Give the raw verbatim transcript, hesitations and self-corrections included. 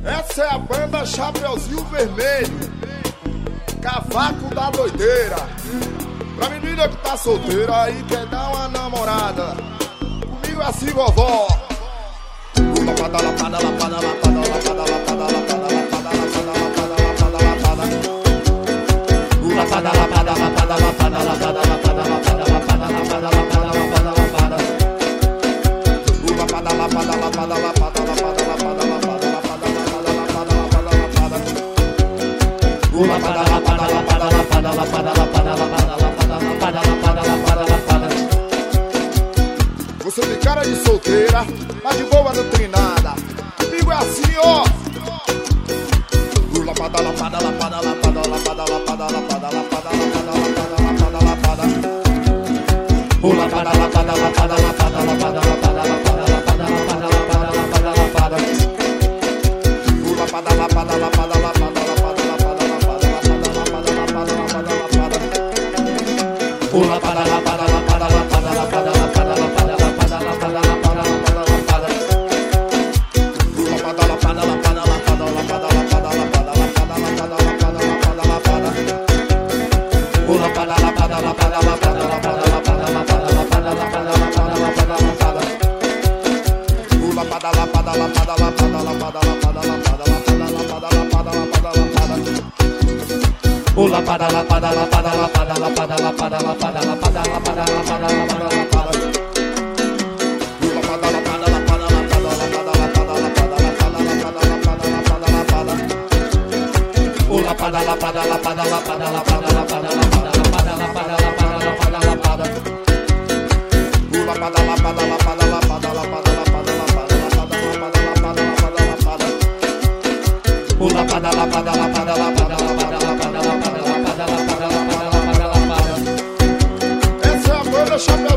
Essa é a banda Chapeuzinho Vermelho, Cavaco da Doideira. Pra menina que tá solteira aí, quer dar uma namorada, comigo é assim, vovó. Lapada, lapada, lapada, lapada, lapada, lapada, lapada, lapada, lapada, lapada, lapada. Lapada, lapada, lapada, lapada, lapada, lapada, lapada, lapada, lapada, lapada, lapada, lapada. Lapada, lapada, lapada, lapada, lapada, lapada, lapada, lapada, lapada, lapada, lapada. Lapada, lapada, lapada, lapada, lapada, lapada, lapada, lapada, lapada, lapada, lapada. Você tem cara de solteira, mas de boa não tem nada. Comigo é assim, ó. Lapada, lapada, lapada, lapada, lapada, lapada, lapada, lapada, lapada, lapada, lapada. Lapada, lapada, lapada, lapada, lapada, lapada, lapada, lapada, lapada, lapada, lapada, lapada. Lapada, lapada, lapada, lapada, lapada, lapada, lapada, lapada, lapada, lapada, lapada. Lapada, lapada, lapada, lapada, lapada, lapada, lapada, lapada, lapada, lapada, lapada, lapada. Lapada, lapada, lapada, lapada, lapada, lapada, lapada, lapada, lapada, lapada, lapada. Lapada, lapada, lapada, lapada, lapada, lapada, lapada, lapada, lapada, lapada, lapada, lapada. Lapada, lapada, lapada, lapada, lapada, lapada, lapada, lapada, lapada, lapada, lapada, lapada. Lapada, lapada, lapada, lapada, lapada, lapada, lapada, lapada, lapada, lapada, lapada, lapada. Lapada, lapada, lapada, lapada, lapada, lapada, lapada, lapada, lapada, lapada, lapada, lapada. Lapada, lapada, lapada, lapada, lapada, lapada, lapada, lapada, lapada, lapada, lapada, lapada. Lapada, lapada, lapada, lapada, lapada, lapada, lapada, lapada, lapada, lapada, lapada. Lapada, lapada, lapada, lapada, lapada, lapada, lapada, lapada, lapada, lapada, lapada. Essa é a banda Chapeuzinho